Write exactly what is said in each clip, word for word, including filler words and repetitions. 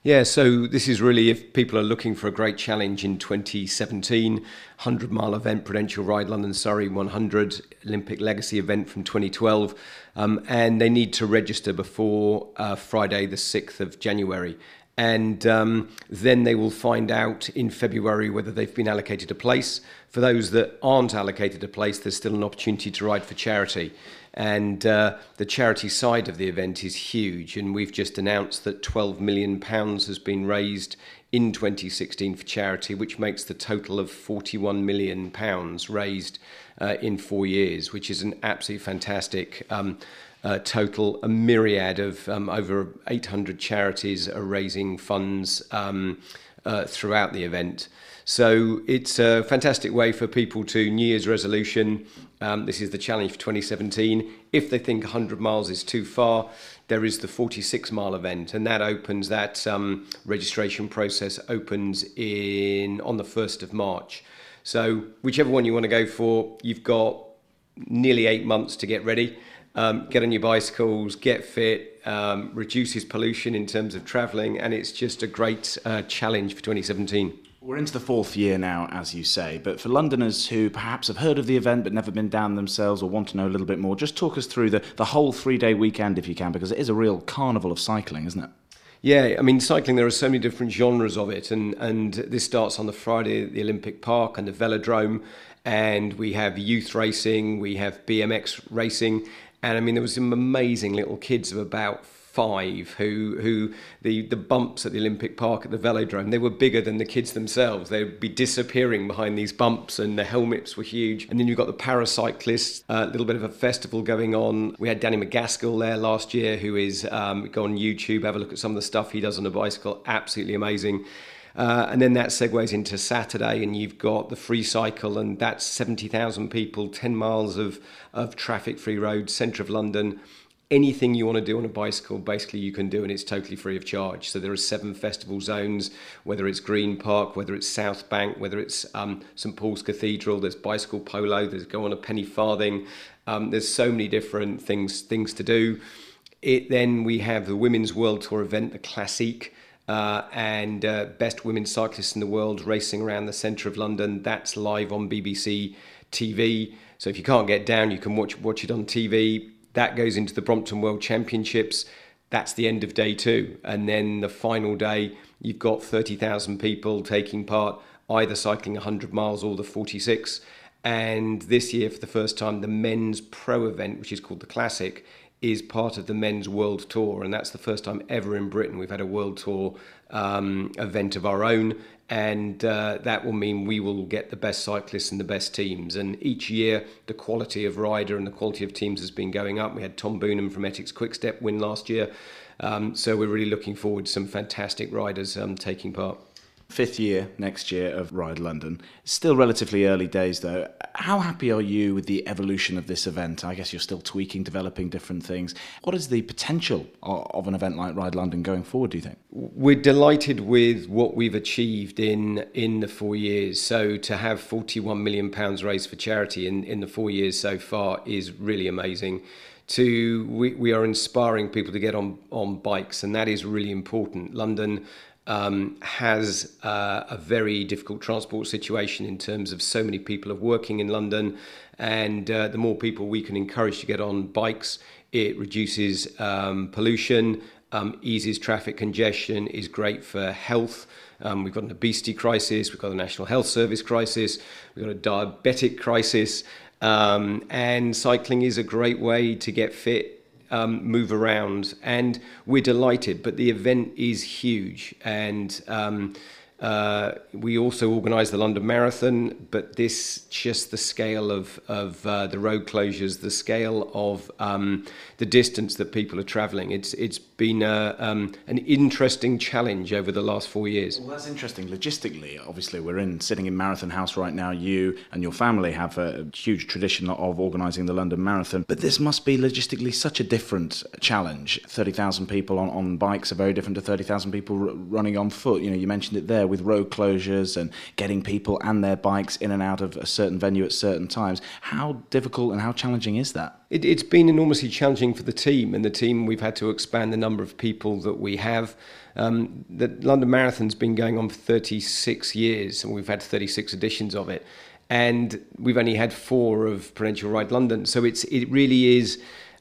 Yeah, so this is really if people are looking for a great challenge in twenty seventeen, one hundred mile event, Prudential Ride London Surrey one hundred, Olympic Legacy event from twenty twelve, um, and they need to register before uh, Friday the sixth of January. And um, then they will find out in February whether they've been allocated a place. For those that aren't allocated a place, there's still an opportunity to ride for charity. And uh, the charity side of the event is huge. And we've just announced that twelve million pounds has been raised in twenty sixteen for charity, which makes the total of forty-one million pounds raised uh, in four years, which is an absolutely fantastic um, uh, total. A myriad of um, over eight hundred charities are raising funds um, uh, throughout the event. So it's a fantastic way for people to New Year's resolution. Um, this is the challenge for twenty seventeen. If they think one hundred miles is too far, there is the forty-six mile event, and that opens, that um, registration process opens in on the first of March. So whichever one you want to go for, you've got nearly eight months to get ready. Um, get on your bicycles, get fit, um, reduces pollution in terms of travelling, and it's just a great uh, challenge for twenty seventeen. We're into the fourth year now, as you say, but for Londoners who perhaps have heard of the event but never been down themselves or want to know a little bit more, just talk us through the, the whole three-day weekend if you can, because it is a real carnival of cycling, isn't it? Yeah, I mean, cycling, there are so many different genres of it, and, and this starts on the Friday at the Olympic Park and the Velodrome, and we have youth racing, we have B M X racing, and I mean, there was some amazing little kids of about five who who the the bumps at the Olympic Park at the Velodrome, they were bigger than the kids themselves. They would be disappearing behind these bumps, and the helmets were huge. And then you've got the paracyclists, a uh, little bit of a festival going on. We had Danny McGaskill there last year, who is um, go on YouTube, have a look at some of the stuff he does on a bicycle, absolutely amazing. Uh, and then that segues into Saturday, and you've got the free cycle, and that's seventy thousand people, ten miles of, of traffic-free roads, centre of London. Anything you want to do on a bicycle, basically you can do, and it's totally free of charge. So there are seven festival zones, whether it's Green Park, whether it's South Bank, whether it's um, St Paul's Cathedral, there's bicycle polo, there's go on a penny farthing. Um, there's so many different things things to do. It then we have the Women's World Tour event, the Classique, uh, and uh, best women cyclists in the world racing around the centre of London. That's live on B B C T V. So if you can't get down, you can watch watch it on T V. That goes into the Brompton World Championships. That's the end of day two. And then the final day, you've got thirty thousand people taking part, either cycling one hundred miles or the forty-six. And this year, for the first time, the men's pro event, which is called the Classic, is part of the men's world tour. And that's the first time ever in Britain we've had a world tour um, event of our own. And uh, that will mean we will get the best cyclists and the best teams. And each year, the quality of rider and the quality of teams has been going up. We had Tom Boonham from Ethics Quickstep win last year. Um, so we're really looking forward to some fantastic riders um, taking part. Fifth year next year of Ride London. Still relatively early days though. How happy are you with the evolution of this event? I guess you're still tweaking, developing different things. What is the potential of an event like Ride London going forward, do you think? We're delighted with what we've achieved in in the four years. So to have forty-one million pounds raised for charity in, in the four years so far is really amazing. To we, we are inspiring people to get on, on bikes, and that is really important. London Um, has uh, a very difficult transport situation in terms of so many people are working in London, and uh, the more people we can encourage to get on bikes, it reduces um, pollution, um, eases traffic congestion, is great for health. Um, we've got an obesity crisis, we've got a National Health Service crisis, we've got a diabetic crisis, um, and cycling is a great way to get fit, Um, move around, and we're delighted. But the event is huge, and um, uh, we also organise the London Marathon. But this, just the scale of of uh, the road closures, the scale of um, the distance that people are travelling. It's it's been a, um, an interesting challenge over the last four years. Well, that's interesting. Logistically, obviously, we're in sitting in Marathon House right now. You and your family have a huge tradition of organising the London Marathon, but this must be logistically such a different challenge. thirty thousand people on, on bikes are very different to thirty thousand people r- running on foot. You know, you mentioned it there with road closures and getting people and their bikes in and out of a certain venue at certain times. How difficult and how challenging is that? It, it's been enormously challenging for the team, and the team we've had to expand the number of people that we have. Um, the London Marathon's been going on for thirty-six years, and we've had thirty-six editions of it, and we've only had four of Prudential Ride London. So it's it really is.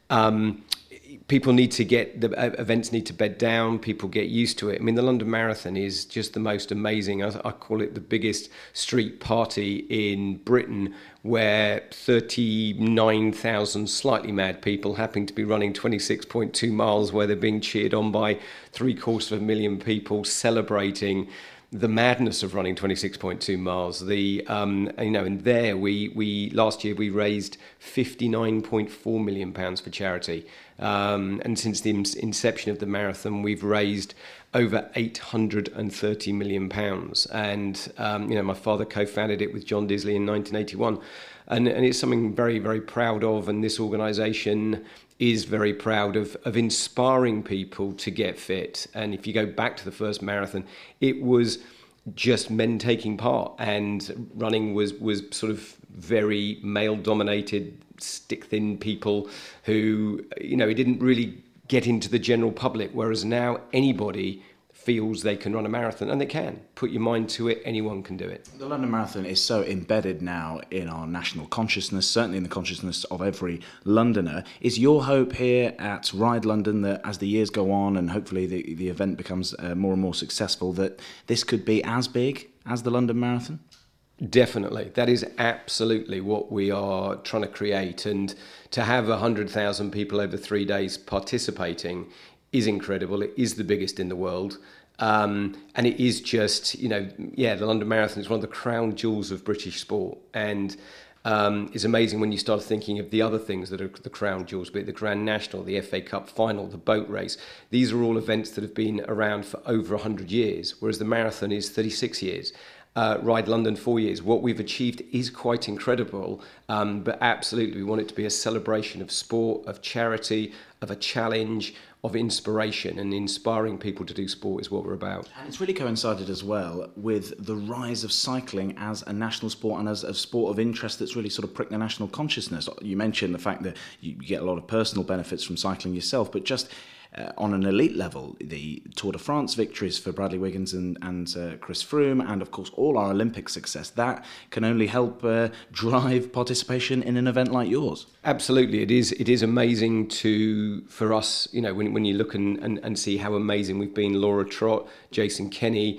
Um, People need to get, the events need to bed down, people get used to it. I mean, the London Marathon is just the most amazing, I, I call it the biggest street party in Britain, where thirty-nine thousand slightly mad people happen to be running twenty-six point two miles, where they're being cheered on by three quarters of a million people celebrating the madness of running twenty-six point two miles. The um, you know, and there we we last year we raised fifty-nine point four million pounds for charity, um, and since the inception of the marathon, we've raised over eight hundred thirty million pounds. And um, you know, my father co-founded it with John Disley in nineteen eighty-one, and and it's something I'm very very proud of. And this organisation is very proud of, of inspiring people to get fit. And if you go back to the first marathon, it was just men taking part, and running was, was sort of very male-dominated, stick-thin people who, you know, it didn't really get into the general public, whereas now anybody feels they can run a marathon, and they can. Put your mind to it, anyone can do it. The London Marathon is so embedded now in our national consciousness, certainly in the consciousness of every Londoner. Is your hope here at Ride London that as the years go on and hopefully the, the event becomes uh, more and more successful, that this could be as big as the London Marathon? Definitely. That is absolutely what we are trying to create. And to have one hundred thousand people over three days participating is incredible. It is the biggest in the world. Um, and it is just, you know, yeah, the London Marathon is one of the crown jewels of British sport. And um, it's amazing when you start thinking of the other things that are the crown jewels, be it the Grand National, the F A Cup final, the boat race. These are all events that have been around for over one hundred years, whereas the marathon is thirty-six years. Uh, Ride London, four years. What we've achieved is quite incredible, um, but absolutely we want it to be a celebration of sport, of charity, of a challenge, of inspiration, and inspiring people to do sport is what we're about. And it's really coincided as well with the rise of cycling as a national sport and as a sport of interest that's really sort of pricked the national consciousness. You mentioned the fact that you get a lot of personal benefits from cycling yourself, but just Uh, on an elite level, the Tour de France victories for Bradley Wiggins and, and uh, Chris Froome, and of course all our Olympic success, that can only help uh, drive participation in an event like yours. Absolutely, it is. It is amazing to for us, you know, when when you look and, and, and see how amazing we've been. Laura Trott, Jason Kenny,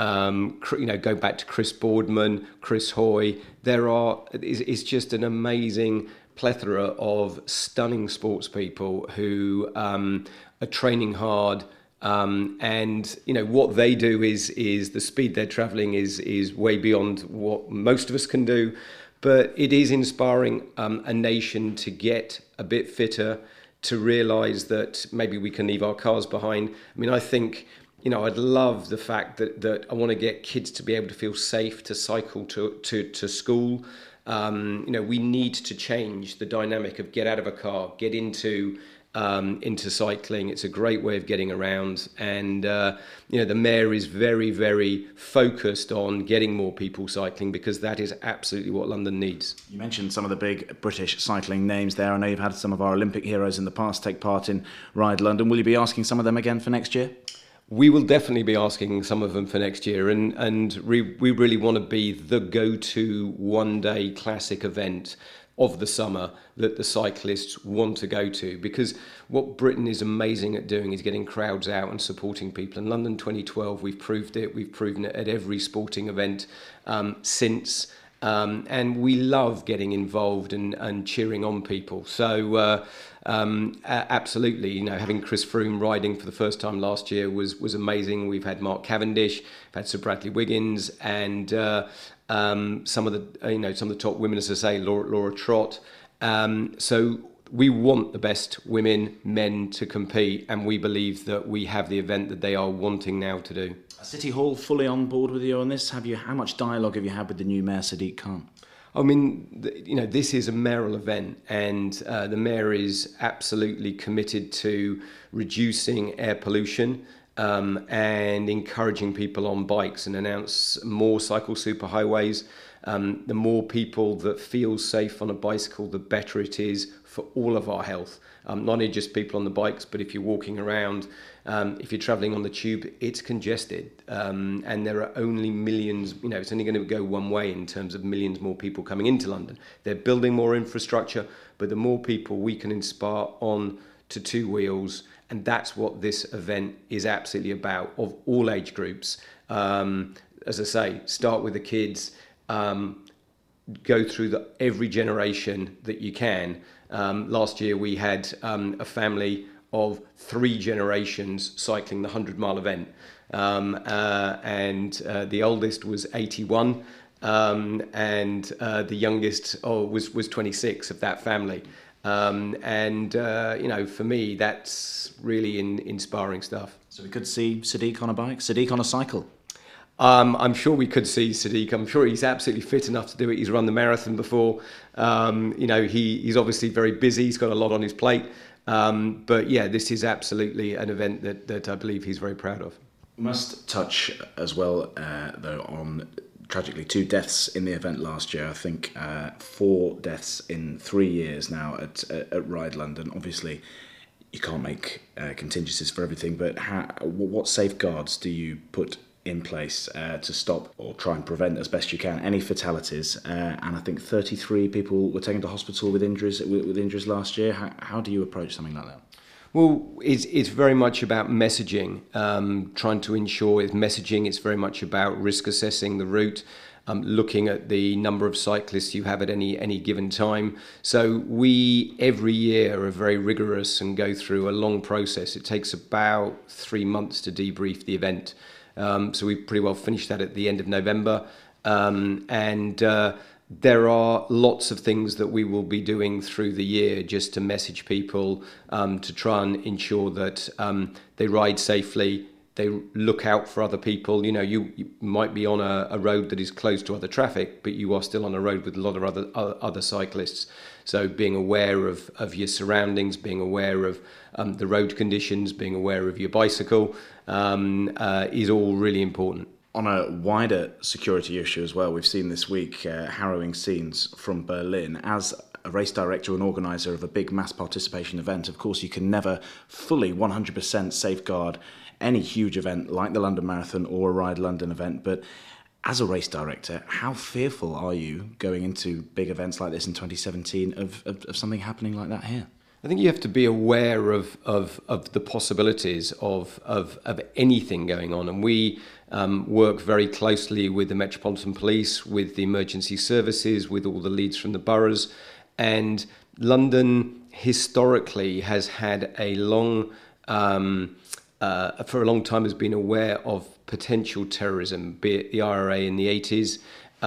um, you know, go back to Chris Boardman, Chris Hoy. There are it's, it's just an amazing plethora of stunning sports people who um, are training hard, um, and you know what they do is is the speed they're travelling is is way beyond what most of us can do, but it is inspiring um, a nation to get a bit fitter, to realise that maybe we can leave our cars behind. I mean, I think, you know, I'd love the fact that that I want to get kids to be able to feel safe to cycle to to, to school. Um, you know, we need to change the dynamic of get out of a car, get into um, into cycling. It's a great way of getting around, and uh, you know, the mayor is very, very focused on getting more people cycling, because that is absolutely what London needs. You mentioned some of the big British cycling names there. I know you've had some of our Olympic heroes in the past take part in Ride London. Will you be asking some of them again for next year? We will definitely be asking some of them for next year, and, and we, we really want to be the go-to one-day classic event of the summer that the cyclists want to go to, because what Britain is amazing at doing is getting crowds out and supporting people. In London twenty twelve, we've proved it. We've proven it at every sporting event um, since. Um, and we love getting involved and, and cheering on people. So uh, um, absolutely, you know, having Chris Froome riding for the first time last year was was amazing. We've had Mark Cavendish, we've had Sir Bradley Wiggins, and uh, um, some of the you know some of the top women, as I say, Laura, Laura Trott. Um, so we want the best women, men to compete, and we believe that we have the event that they are wanting now to do. City Hall fully on board with you on this? Have you? How much dialogue have you had with the new Mayor, Sadiq Khan? I mean, you know, this is a mayoral event, and uh, the mayor is absolutely committed to reducing air pollution. um, and encouraging people on bikes and announce more cycle superhighways. Um, the more people that feel safe on a bicycle, the better it is for all of our health. Um, not only just people on the bikes, but if you're walking around, um, if you're traveling on the tube, it's congested. Um, and there are only millions, you know, it's only going to go one way in terms of millions more people coming into London. They're building more infrastructure, but the more people we can inspire on to two wheels, and that's what this event is absolutely about, of all age groups. Um, as I say, start with the kids, um, go through the, every generation that you can. Um, last year we had um, a family of three generations cycling the hundred mile event, um, uh, and uh, the oldest was eighty-one, um, and uh, the youngest oh, was was twenty-six of that family. Um, and uh, you know, for me, that's really in, inspiring stuff. So we could see Sadiq on a bike, Sadiq on a cycle. Um, I'm sure we could see Sadiq. I'm sure he's absolutely fit enough to do it. He's run the marathon before. Um, you know, he, he's obviously very busy. He's got a lot on his plate. Um, but yeah, this is absolutely an event that, that I believe he's very proud of. We must touch as well, uh, though, on tragically two deaths in the event last year. I think uh, four deaths in three years now at, at Ride London. Obviously, you can't make uh, contingencies for everything, but how, what safeguards do you put in place uh, to stop or try and prevent as best you can any fatalities? Uh, and I think thirty-three people were taken to hospital with injuries with, with injuries last year. How, how do you approach something like that? Well, it's, it's very much about messaging, um, trying to ensure it's messaging. It's very much about risk assessing the route, um, looking at the number of cyclists you have at any any given time. So we, every year, are very rigorous and go through a long process. It takes about three months to debrief the event. Um, so we pretty well finished that at the end of November. Um, and uh, there are lots of things that we will be doing through the year just to message people, um, to try and ensure that um, they ride safely, they look out for other people. You know, you, you might be on a, a road that is closed to other traffic, but you are still on a road with a lot of other other cyclists. So being aware of, of your surroundings, being aware of um, the road conditions, being aware of your bicycle um, uh, is all really important. On a wider security issue as well, we've seen this week uh, harrowing scenes from Berlin. As a race director and organiser of a big mass participation event, of course you can never fully one hundred percent safeguard any huge event like the London Marathon or a Ride London event, but as a race director, how fearful are you going into big events like this in twenty seventeen of, of, of something happening like that here? I think you have to be aware of of, of the possibilities of, of of anything going on, and we um, work very closely with the Metropolitan Police, with the emergency services, with all the leads from the boroughs, and London historically has had a long, um, uh, for a long time, has been aware of potential terrorism, be it the I R A in the eighties.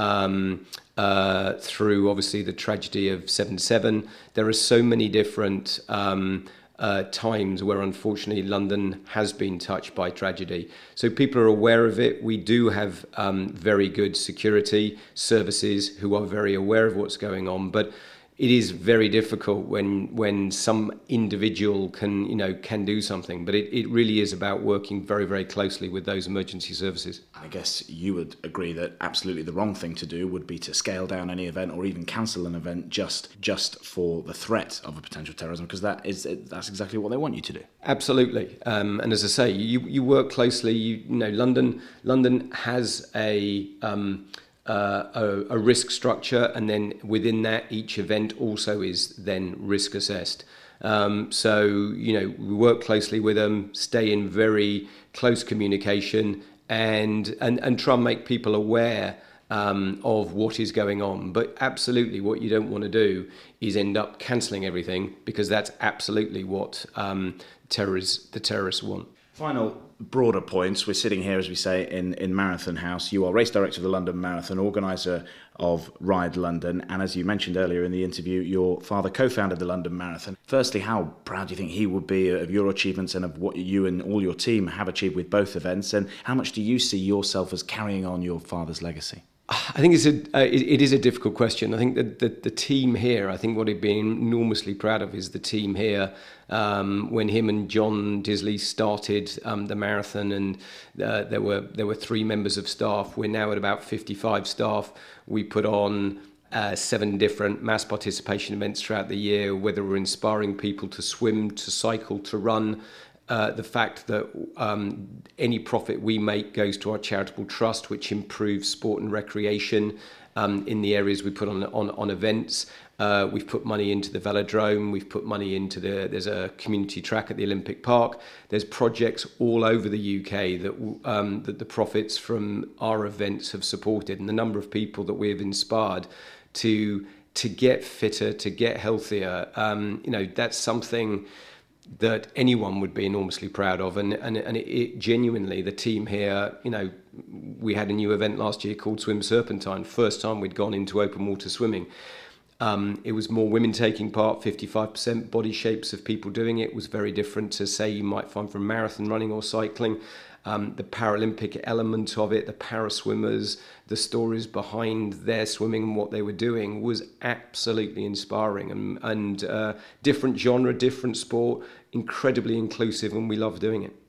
Um, uh, through obviously the tragedy of seven seven. There are so many different um, uh, times where unfortunately London has been touched by tragedy. So people are aware of it. We do have um, very good security services who are very aware of what's going on, but it is very difficult when when some individual can, you know, can do something. But it, it really is about working very, very closely with those emergency services. I guess you would agree that absolutely the wrong thing to do would be to scale down any event or even cancel an event just just for the threat of a potential terrorism, because that is that's exactly what they want you to do. Absolutely. Um, and as I say, you you work closely. You, you know, London London has a um, Uh, a, a risk structure, and then within that each event also is then risk assessed. Um, so, you know, we work closely with them, stay in very close communication, and and, and try and make people aware um, of what is going on. But absolutely what you don't want to do is end up cancelling everything, because that's absolutely what um, terrorists, the terrorists want. Final broader points. We're sitting here, as we say, in, in Marathon House. You are race director of the London Marathon, organiser of Ride London, and as you mentioned earlier in the interview, your father co-founded the London Marathon. Firstly, how proud do you think he would be of your achievements and of what you and all your team have achieved with both events, and how much do you see yourself as carrying on your father's legacy? I think it's a uh, it, it is a difficult question. I think that the, the team here, I think what he'd been enormously proud of is the team here. Um, when him and John Disley started um, the marathon, and uh, there were there were three members of staff. We're now at about fifty-five staff. We put on uh, seven different mass participation events throughout the year, whether we're inspiring people to swim, to cycle, to run. Uh, the fact that um, any profit we make goes to our charitable trust, which improves sport and recreation um, in the areas we put on on, on events. Uh, we've put money into the velodrome. We've put money into the. There's a community track at the Olympic Park. There's projects all over the U K that um, that the profits from our events have supported, and the number of people that we have inspired to to get fitter, to get healthier. Um, you know, that's something that anyone would be enormously proud of, and and, and it, it genuinely, the team here, you know, we had a new event last year called Swim Serpentine, first time we'd gone into open water swimming. Um, it was more women taking part, fifty-five percent body shapes of people doing it. It was very different to, say, you might find from marathon running or cycling. Um, the Paralympic element of it, the para swimmers, the stories behind their swimming and what they were doing was absolutely inspiring, and, and uh, different genre, different sport, incredibly inclusive, and we love doing it.